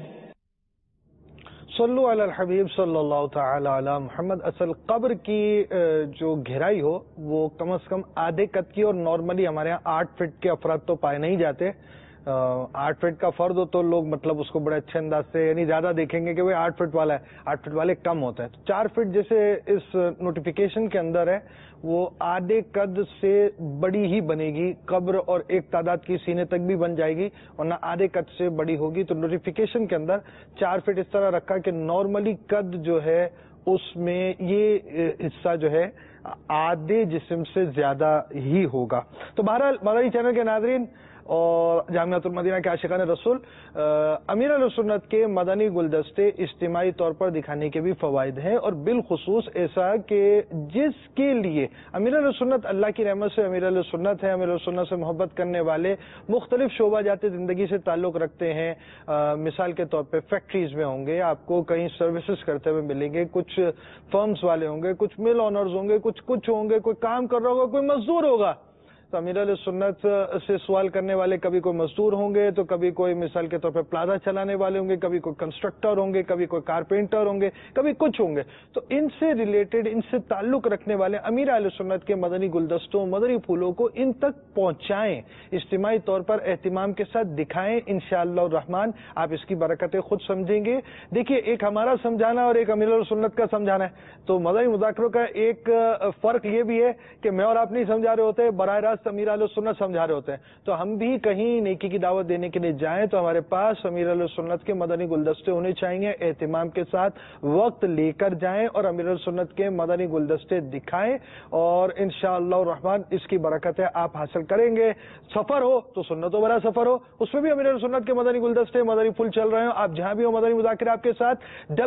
S2: صلو علی الحبیب صلی اللہ تعالی علی محمد. اصل قبر کی جو گہرائی ہو وہ کم از کم آدھے قد کی، اور نارملی ہمارے یہاں 8 فٹ کے افراد تو پائے نہیں جاتے. 8 فٹ کا فرد ہو تو لوگ مطلب اس کو بڑے اچھے انداز سے یعنی زیادہ دیکھیں گے کہ وہ 8 فٹ والا ہے. 8 فٹ والے کم ہوتا ہے. تو 4 فٹ جیسے اس نوٹیفیکیشن کے اندر ہے وہ آدھے قد سے بڑی ہی بنے گی قبر، اور ایک تعداد کی سینے تک بھی بن جائے گی ورنہ آدھے قد سے بڑی ہوگی. تو نوٹیفیکیشن کے اندر 4 فٹ اس طرح رکھا کہ نارملی قد جو ہے اس میں یہ حصہ جو ہے آدھے جسم سے زیادہ ہی ہوگا. تو بہرحال مدنی چینل کے ناظرین اور جامعۃ المدینہ کے عاشقان رسول، امیر اہل سنت کے مدنی گلدستے اجتماعی طور پر دکھانے کے بھی فوائد ہیں، اور بالخصوص ایسا کہ جس کے لیے امیر اہل سنت اللہ کی رحمت سے امیر اہل سنت ہے، امیر اہل سنت سے محبت کرنے والے مختلف شعبہ جات زندگی سے تعلق رکھتے ہیں. مثال کے طور پہ فیکٹریز میں ہوں گے، آپ کو کہیں سروسز کرتے ہوئے ملیں گے، کچھ فرمز والے ہوں گے، کچھ مل آنرز ہوں گے، کچھ ہوں گے، کوئی کام کر رہا ہوگا، کوئی مزدور ہوگا. تو امیر اہل سنت سے سوال کرنے والے کبھی کوئی مزدور ہوں گے، تو کبھی کوئی مثال کے طور پہ پلازا چلانے والے ہوں گے، کبھی کوئی کنسٹرکٹر ہوں گے، کبھی کوئی کارپینٹر ہوں گے، کبھی کچھ ہوں گے. تو ان سے ریلیٹڈ، ان سے تعلق رکھنے والے امیر اہل سنت کے مدنی گلدستوں، مدنی پھولوں کو ان تک پہنچائیں، اجتماعی طور پر اہتمام کے ساتھ دکھائیں. انشاءاللہ الرحمن آپ اس کی برکتیں خود سمجھیں گے. دیکھیے، ایک ہمارا سمجھانا اور ایک امیر اہل سنت کا سمجھانا ہے. تو مدنی مذاکروں کا ایک فرق یہ بھی ہے کہ میں اور آپ نہیں سمجھا رہے ہوتے، براہ راست امیر اہل سنت سمجھا رہے ہوتے ہیں. تو ہم بھی کہیں نیکی کی دعوت دینے کے لیے جائیں تو ہمارے پاس امیر اہل سنت کے مدنی گلدستے ہونے چاہیے. اہتمام کے ساتھ وقت لے کر جائیں اور امیر اہل سنت کے مدنی گلدستے دکھائیں، اور انشاءاللہ الرحمن اس کی برکتیں آپ حاصل کریں گے. سفر ہو تو سنتوں بھرا سفر ہو، اس میں بھی امیر اہل سنت کے مدنی گلدستے، مدنی پھول چل رہے ہیں. آپ جہاں بھی ہو، مدنی مذاکرے آپ کے ساتھ.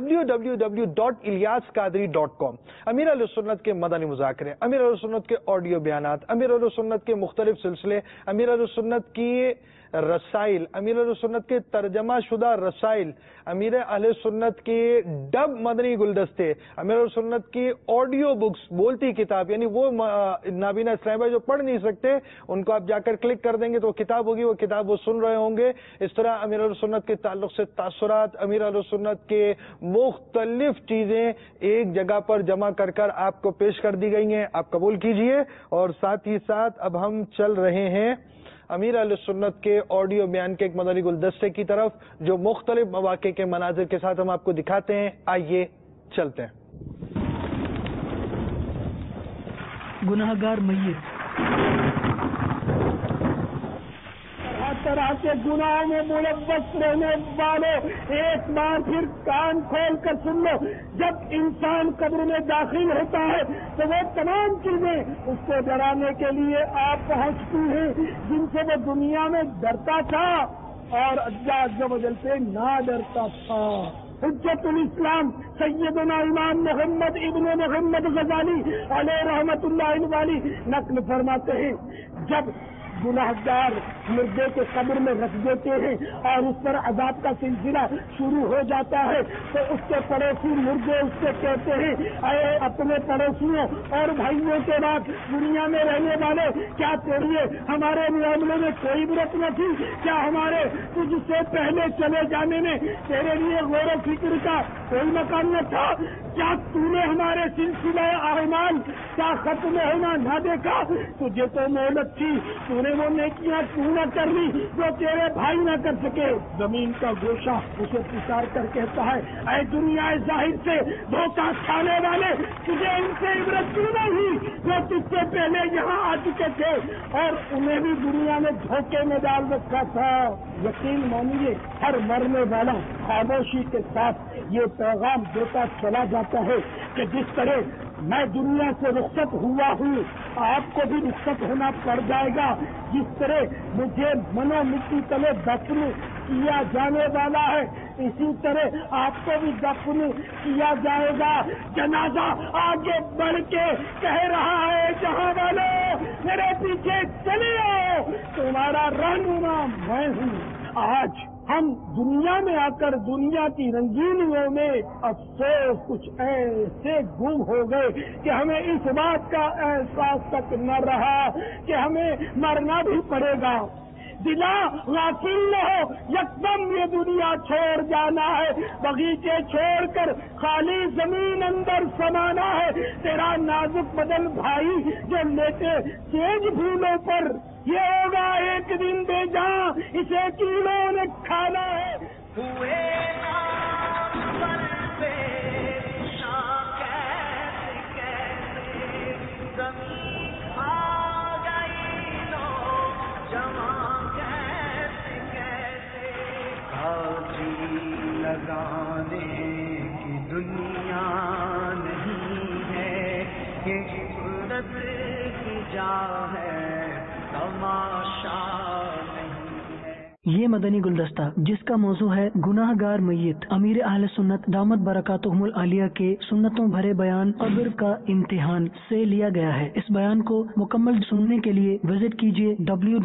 S2: www.ilyasqadri.com. امیر اہل سنت کے مدنی مذاکرے، امیر اہل سنت کے آڈیو بیانات، امیر اہل سنت کے مختلف سلسلے، امیر اہل سنت کی رسائل، امیر اہل سنت کے ترجمہ شدہ رسائل، امیر اہل سنت کے ڈب مدنی گلدستے، امیر اہل سنت کی آڈیو بکس، بولتی کتاب، یعنی وہ نابینا اسلام بھائی جو پڑھ نہیں سکتے ان کو آپ جا کر کلک کر دیں گے تو وہ کتاب ہوگی، وہ کتاب وہ سن رہے ہوں گے. اس طرح امیر اہل سنت کے تعلق سے تاثرات، امیر اہل سنت کے مختلف چیزیں ایک جگہ پر جمع کر آپ کو پیش کر دی گئی ہیں. آپ قبول کیجئے. اور ساتھ ہی ساتھ اب ہم چل رہے ہیں امیر اہل سنت کے آڈیو بیان کے ایک مدنی گلدستے کی طرف، جو مختلف مواقع کے مناظر کے ساتھ ہم آپ کو دکھاتے ہیں. آئیے چلتے ہیں.
S10: गुनाहगार मैयत।
S17: तरह के गुनाहों में मुलव्वस रहने वालों, एक बार फिर कान खोल कर सुन लो। जब इंसान कब्र में दाखिल होता है तो वो तमाम चीजें उसको डराने के लिए आप पहुंचती हैं जिनसे वो दुनिया में डरता था और अल्लाह अज़्ज़ व जल से ना डरता था। हुज्जतुल इस्लाम सैयदना इमाम मोहम्मद इब्न मोहम्मद गजाली अलैहि रहमतुल्लाहि वाली नक्ल फरमाते हैं, जब गुनाहगार मुर्दे को कब्र में रख देते हैं और उस पर अजाब का सिलसिला शुरू हो जाता है तो उसके पड़ोसी मुर्दे उससे कहते हैं, अरे अपने पड़ोसियों और भाइयों के बाद दुनिया में रहने वाले, क्या तेरे हमारे मामले में कोई व्रत न थी? क्या हमारे तुझसे पहले चले जाने में तेरे लिए गौर फिक्र का कोई मकान न था? क्या तूने हमारे सिलसिला अहमाल क्या खत्म होना न देखा? तुझे तो मोहलत थी, तूने वो नेकियां तू न कर ली जो तेरे भाई न कर सके। जमीन का गोशा उसे पुकार कर कहता है, ऐ दुनिया जाहिर से धोखा खाने वाले, तुझे इनसे इबरत क्यों नहीं जो तुझसे पहले यहाँ आ चुके थे और उन्हें भी दुनिया में धोखे में डाल रखा था। यकीन मानिए हर मरने वाला खामोशी के साथ ये पैगाम देता चला जाता है कि जिस तरह मैं दुनिया से रुखसत हुआ हूँ, आपको भी रुखसत होना पड़ जाएगा। जिस तरह मुझे मनोमुक्ति तले दफन किया जाने वाला है, इसी तरह आपको भी दफन किया जाएगा। जनाजा आगे बढ़ के कह रहा है, जहाँ वालों मेरे पीछे चले आओ, तुम्हारा रहनुमा मैं हूँ। आज हम दुनिया में आकर दुनिया की रंगीनियों में अफसोस कुछ ऐसे गुम हो गए कि हमें इस बात का एहसास तक न रहा कि हमें मरना भी पड़ेगा। दिला गाफिल न हो, यकदम ये दुनिया छोड़ जाना है, बगीचे छोड़कर खाली जमीन अंदर समाना है। तेरा नाजुक बदन भाई जो लेटे तेज भूलों पर, ये होगा एक दिन बेजां, इसे कीड़ों ने खाना है। हुए
S1: लगाने की दुनिया नहीं है, ये इबरत की जा है, तमाशा
S10: ये मदनी गुलदस्ता जिसका मौजू है गुनाहगार मैयत, अमीर अहले सुन्नत दामत बरकातुहुमुल आलिया के सुन्नतों भरे बयान कब्र का इम्तिहान से लिया गया है। इस बयान को मुकम्मल सुनने के लिए विजिट कीजिए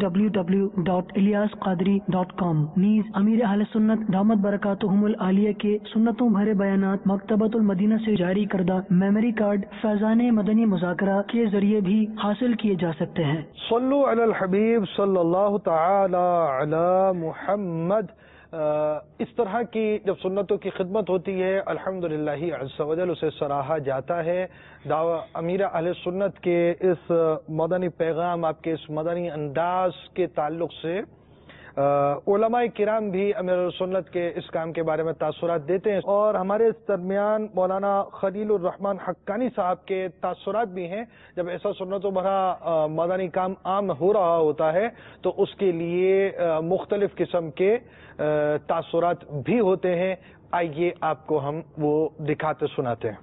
S10: www.ilyasqadri.com। नीज अमीर अहले सुन्नत दामत बरकातुहुमुल आलिया के सुन्नतों भरे बयानात मकतबतुल मदीना से जारी करदा मेमोरी कार्ड फैजाने मदनी मुज़ाकरा के जरिए भी हासिल किए जा सकते हैं।
S2: सल्लु अलल हबीब सल्लल्लाहु तआला अला मुहम्मद। इस तरह की जब सुन्नतों की खिदमत होती है, अल्हम्दुलिल्लाह अज़्ज़ व जल उसे सराहा जाता है। अमीर अहले सुन्नत के इस मदनी पैगाम, आपके इस मदनी अंदाज के ताल्लुक से उलमाए किराम भी अमीर सुन्नत के इस काम के बारे में तासुरात देते हैं और हमारे इस दरमियान मौलाना खलीलुर रहमान हक्कानी साहब के तासुरात भी हैं। जब ऐसा सुन्नतों भरा मदनी काम आम हो रहा होता है तो उसके लिए मुख्तलिफ किस्म के तासुरात भी होते हैं। आइए आपको हम वो दिखाते सुनाते हैं।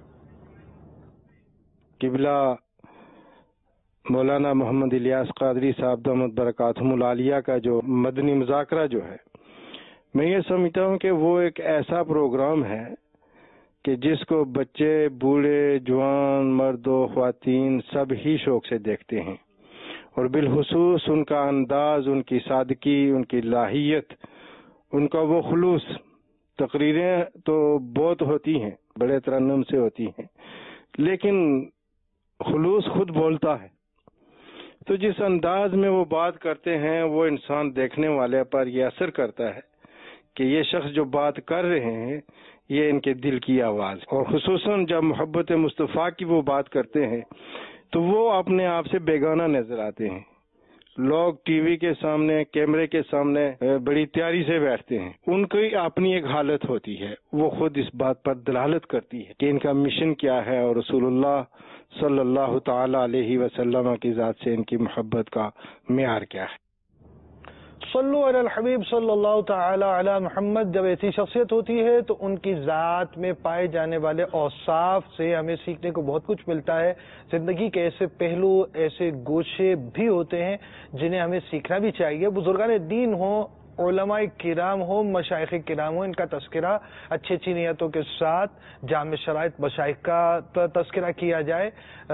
S18: किबला मौलाना मोहम्मद इलियास कादरी साहब दामत बरकातुहुमुल आलिया का जो मदनी मुज़ाकरा जो है, मैं ये समझता हूँ कि वो एक ऐसा प्रोग्राम है कि जिसको बच्चे, बूढ़े, जवान, मर्दो, ख्वातीन सब ही शौक से देखते हैं और बिलखुसूस उनका अंदाज, उनकी सादगी, उनकी लाहियत, उनका वो खुलूस। तकरीरें तो बहुत होती हैं, बड़े तरन्नुम से होती हैं, लेकिन खुलूस खुद बोलता है। तो जिस अंदाज में वो बात करते हैं वो इंसान देखने वाले पर ये असर करता है कि ये शख्स जो बात कर रहे हैं ये इनके दिल की आवाज़। और खुसूसन जब मोहब्बत मुस्तफ़ा की वो बात करते हैं तो वो अपने आप से बेगाना नजर आते हैं। لوگ ٹی وی کے سامنے کیمرے کے سامنے بڑی تیاری سے بیٹھتے ہیں، ان کی اپنی ایک حالت ہوتی ہے، وہ خود اس بات پر دلالت کرتی ہے کہ ان کا مشن کیا ہے اور رسول اللہ صلی اللہ تعالی علیہ وسلم کی ذات سے ان کی محبت کا معیار کیا ہے۔
S2: صلو علی الحبیب صلی اللہ تعالی علی محمد۔ جب ایسی شخصیت ہوتی ہے تو ان کی ذات میں پائے جانے والے اوصاف سے ہمیں سیکھنے کو بہت کچھ ملتا ہے۔ زندگی کے ایسے پہلو، ایسے گوشے بھی ہوتے ہیں جنہیں ہمیں سیکھنا بھی چاہیے۔ بزرگان دین ہوں، علماء کرام ہوں، مشائخ کرام ہوں، ان کا تذکرہ اچھی اچھی نیتوں کے ساتھ جامع شرائط مشائخ کا تذکرہ کیا جائے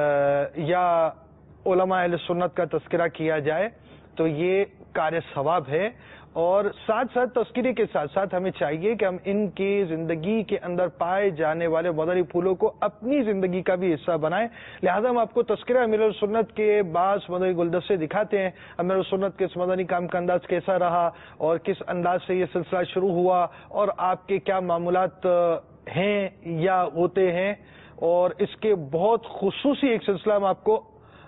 S2: یا علماء اہل سنت کا تذکرہ کیا جائے تو یہ کار ثواب ہے، اور ساتھ ساتھ تذکرے کے ساتھ ساتھ ہمیں چاہیے کہ ہم ان کی زندگی کے اندر پائے جانے والے مدنی پھولوں کو اپنی زندگی کا بھی حصہ بنائیں۔ لہذا ہم آپ کو تذکرہ امیر السنت کے بعض مدنی گلدستے دکھاتے ہیں، امیر السنت کے اس مدنی کام کا انداز کیسا رہا اور کس انداز سے یہ سلسلہ شروع ہوا اور آپ کے کیا معمولات ہیں یا ہوتے ہیں، اور اس کے بہت خصوصی ایک سلسلہ ہم آپ کو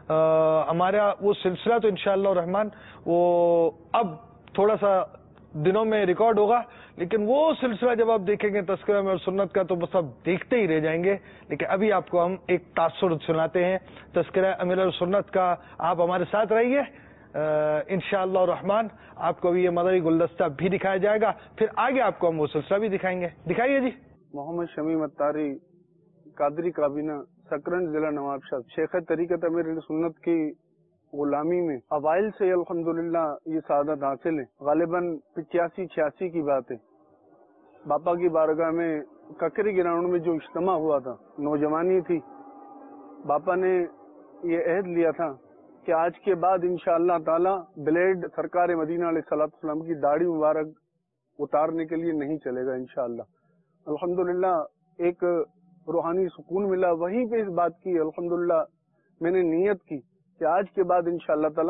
S2: ہمارا وہ سلسلہ تو انشاءاللہ الرحمن وہ اب تھوڑا سا دنوں میں ریکارڈ ہوگا، لیکن وہ سلسلہ جب آپ دیکھیں گے تذکرہ امیر سنت کا تو بس آپ دیکھتے ہی رہ جائیں گے۔ لیکن ابھی آپ کو ہم ایک تاثر سناتے ہیں تذکرہ امیر سنت کا، آپ ہمارے ساتھ رہیے، انشاءاللہ الرحمن آپ کو بھی یہ مدنی گلدستہ بھی دکھایا جائے گا، پھر آگے آپ کو ہم وہ سلسلہ بھی دکھائیں گے۔ دکھائیے جی۔
S19: محمد شمیم اتاری، قادری کابینہ، سکرن ضلع نوابشاہ، شیخ طریقت امیر سنت کی غلامی میں اوائل سے الحمدللہ یہ سعادت حاصل ہے۔ غالباً 85-86 کی بات ہے، باپا کی بارگاہ میں ککری گراؤنڈ میں جو اجتماع ہوا تھا، نوجوانی تھی، باپا نے یہ عہد لیا تھا کہ آج کے بعد انشاءاللہ تعالی بلیڈ سرکار مدینہ علیہ الصلوۃ والسلام کی داڑھی مبارک اتارنے کے لیے نہیں چلے گا انشاءاللہ۔ الحمدللہ ایک روحانی سکون ملا وہیں پہ اس بات کی، الحمدللہ میں نے نیت کی کہ آج کے بعد انشاءاللہ تعالی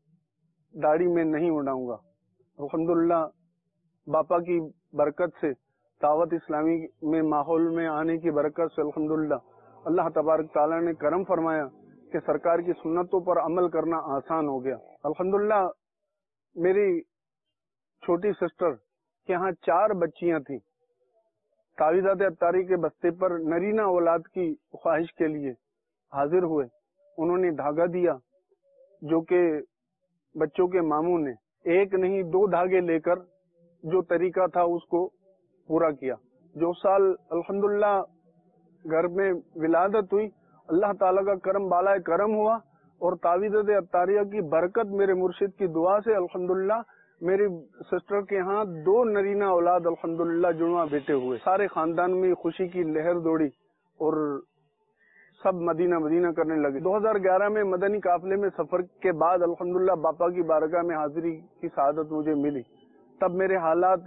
S19: داڑھی میں نہیں اڑاؤں گا۔ الحمدللہ باپا کی برکت سے، دعوت اسلامی میں ماحول میں آنے کی برکت سے الحمدللہ اللہ تبارک تعالیٰ نے کرم فرمایا کہ سرکار کی سنتوں پر عمل کرنا آسان ہو گیا۔ الحمدللہ میری چھوٹی سسٹر کے ہاں 4 بچیاں تھیں، تعویذات اتاری کے بستے پر نرینہ اولاد کی خواہش کے لیے حاضر ہوئے، انہوں نے دھاگا دیا جو کہ بچوں کے ماموں نے 1 نہیں 2 دھاگے لے کر جو طریقہ تھا اس کو پورا کیا۔ جو سال الحمدللہ گھر میں ولادت ہوئی، اللہ تعالیٰ کا کرم بالائے کرم ہوا، اور تعویذات اتاریہ کی برکت میرے مرشد کی دعا سے الحمدللہ میری سسٹر کے ہاں 2 نرینہ اولاد الحمدللہ جڑواں بیٹے ہوئے۔ سارے خاندان میں خوشی کی لہر دوڑی اور سب مدینہ مدینہ کرنے لگے۔ 2011 میں مدنی قافلے میں سفر کے بعد الحمدللہ باپا کی بارگاہ میں حاضری کی سعادت مجھے ملی۔ تب میرے حالات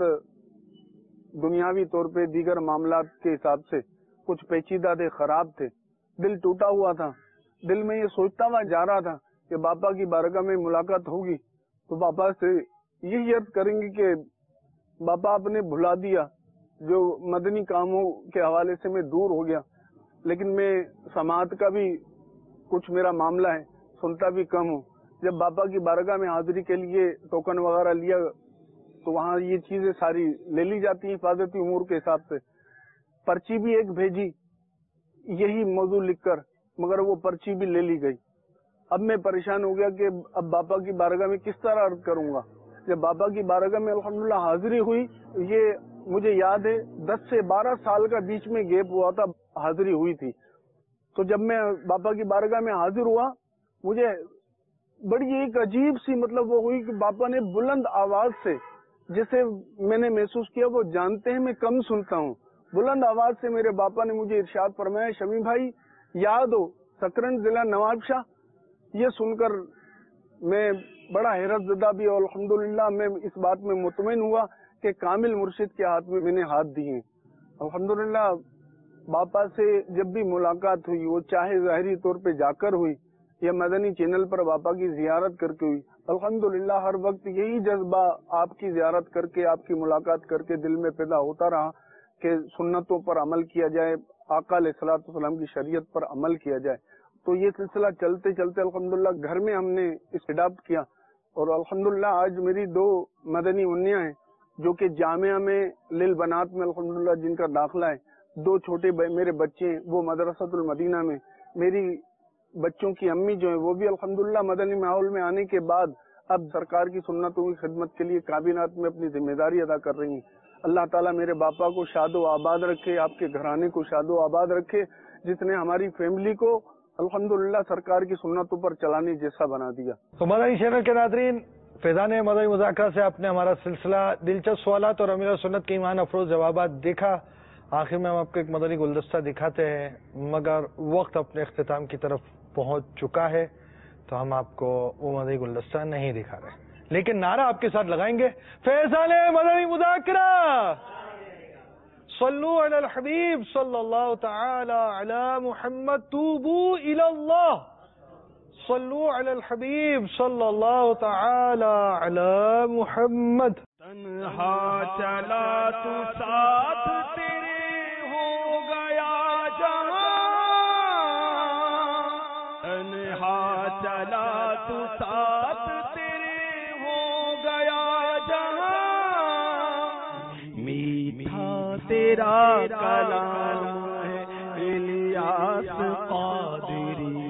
S19: دنیاوی طور پہ دیگر معاملات کے حساب سے کچھ پیچیدہ تھے، خراب تھے، دل ٹوٹا ہوا تھا۔ دل میں یہ سوچتا ہوا جا رہا تھا کہ باپا کی بارگاہ میں ملاقات ہوگی تو باپا سے یہی عرض کریں گے کہ باپا آپ نے بھلا دیا، جو مدنی کاموں کے حوالے سے میں دور ہو گیا، لیکن میں سماعت کا بھی کچھ میرا معاملہ ہے، سنتا بھی کم ہوں۔ جب باپا کی بارگاہ میں حاضری کے لیے ٹوکن وغیرہ لیا تو وہاں یہ چیزیں ساری لے لی جاتی ہیں حفاظتی امور کے حساب سے۔ پرچی بھی ایک بھیجی یہی موضوع لکھ کر، مگر وہ پرچی بھی لے لی گئی۔ اب میں پریشان ہو گیا کہ اب باپا کی بارگاہ میں کس طرح عرض کروں گا۔ جب باپا کی بارگاہ میں الحمدللہ حاضری ہوئی، یہ مجھے یاد ہے 10 سے 12 سال کا بیچ میں گیپ ہوا تھا، حاضری ہوئی تھی۔ تو جب میں باپا کی بارگاہ میں حاضر ہوا، مجھے بڑی ایک عجیب سی مطلب وہ ہوئی کہ باپا نے بلند آواز سے، جسے میں نے محسوس کیا وہ جانتے ہیں میں کم سنتا ہوں، بلند آواز سے میرے باپا نے مجھے ارشاد فرمایا، شمی بھائی یاد ہو سکرن ضلع نوابشاہ۔ یہ سن کر میں بڑا حیرت زدہ بھی، اور الحمدللہ میں اس بات میں مطمئن ہوا کہ کامل مرشد کے ہاتھ میں نے ہاتھ دیے ہیں۔ الحمدللہ باپا سے جب بھی ملاقات ہوئی، وہ چاہے ظاہری طور پہ جا کر ہوئی یا مدنی چینل پر باپا کی زیارت کر کے ہوئی، الحمدللہ ہر وقت یہی جذبہ آپ کی زیارت کر کے، آپ کی ملاقات کر کے دل میں پیدا ہوتا رہا کہ سنتوں پر عمل کیا جائے، آقا علیہ الصلوۃ والسلام کی شریعت پر عمل کیا جائے۔ تو یہ سلسلہ چلتے چلتے الحمدللہ گھر میں ہم نے اس اڈاپٹ کیا، اور الحمدللہ آج میری 2 مدنی منیاں ہیں جو کہ جامعہ میں للبنات میں الحمدللہ جن کا داخلہ ہے. 2 چھوٹے میرے بچے ہیں وہ مدرسۃ المدینہ میں. میری بچوں کی امی جو ہیں وہ بھی الحمدللہ مدنی ماحول میں آنے کے بعد اب سرکار کی سنتوں کی خدمت کے لیے کابینات میں اپنی ذمہ داری ادا کر رہی ہیں. اللہ تعالیٰ میرے باپا کو شاد و آباد رکھے, آپ کے گھرانے کو شاد و آباد رکھے, جس نے ہماری فیملی کو الحمدللہ سرکار کی سنتوں پر چلانے جیسا بنا دیا.
S2: تو مدنی چینل کے ناظرین, فیضان مدنی مذاکرہ سے آپ نے ہمارا سلسلہ دلچسپ سوالات اور امیر سنت کے ایمان افروز جوابات دیکھا. آخر میں ہم آپ کو ایک مدنی گلدستہ دکھاتے ہیں, مگر وقت اپنے اختتام کی طرف پہنچ چکا ہے تو ہم آپ کو وہ مدنی گلدستہ نہیں دکھا رہے, لیکن نعرہ آپ کے ساتھ لگائیں گے. فیضان مدنی مذاکرہ, صلو علی الحبیب صلی اللہ تعالی علی محمد, توبو الی اللہ, صلو علی الحبیب صلی اللہ تعالی علی محمد.
S1: تنہا چلا تو ساتھ تیرے ہو گیا جہاں, تنہا چلا تو ساتھ تیرے ہو گیا جہاں, میٹھا تیرا کلام ہے الیاس قادری,